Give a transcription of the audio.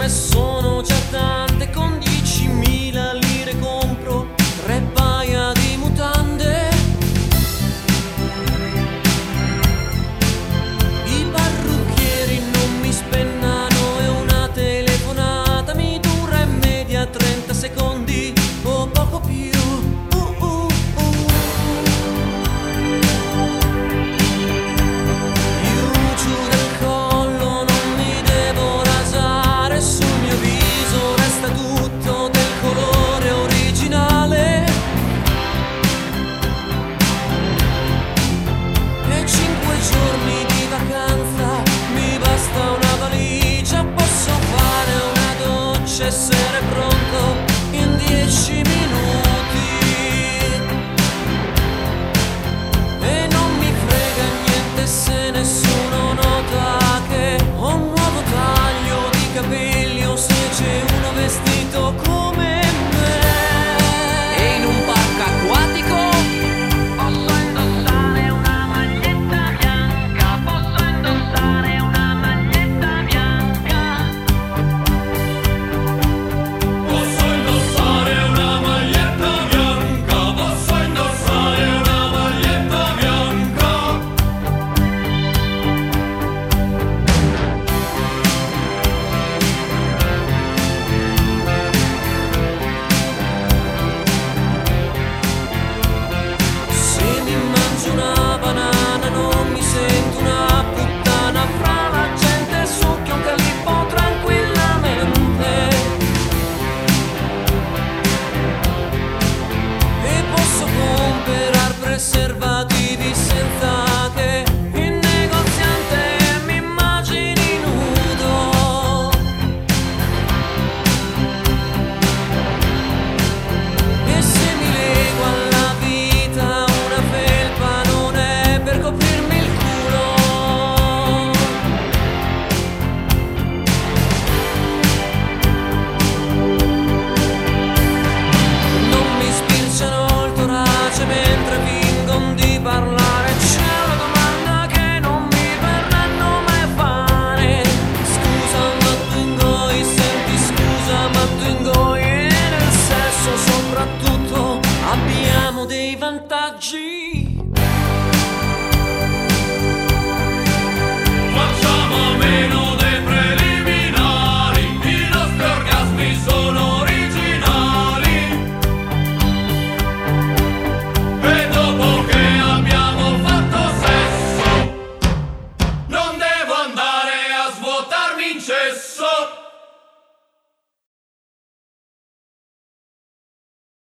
me sono già tante, con 10.000 lire compro 3 paia di mutande. I parrucchieri non mi spennano e una telefonata mi dura in media 30 secondi o poco più. Essere pronto in 10 minuti e non mi frega niente se nessuno nota che ho un nuovo taglio di capelli o se c'è uno vestito come me. E in un parco acquatico posso indossare una maglietta bianca, posso indossare una maglietta bianca. Preservativi senza che il negoziante mi immagini nudo. E se mi lego alla vita una felpa non è per coprirmi il culo. Non mi spirciano il torace mentre di parlare, c'è una domanda che non mi verranno mai fare. Scusa ma tu ingoi, senti scusa ma tu ingoi, e nel sesso soprattutto abbiamo dei vantaggi.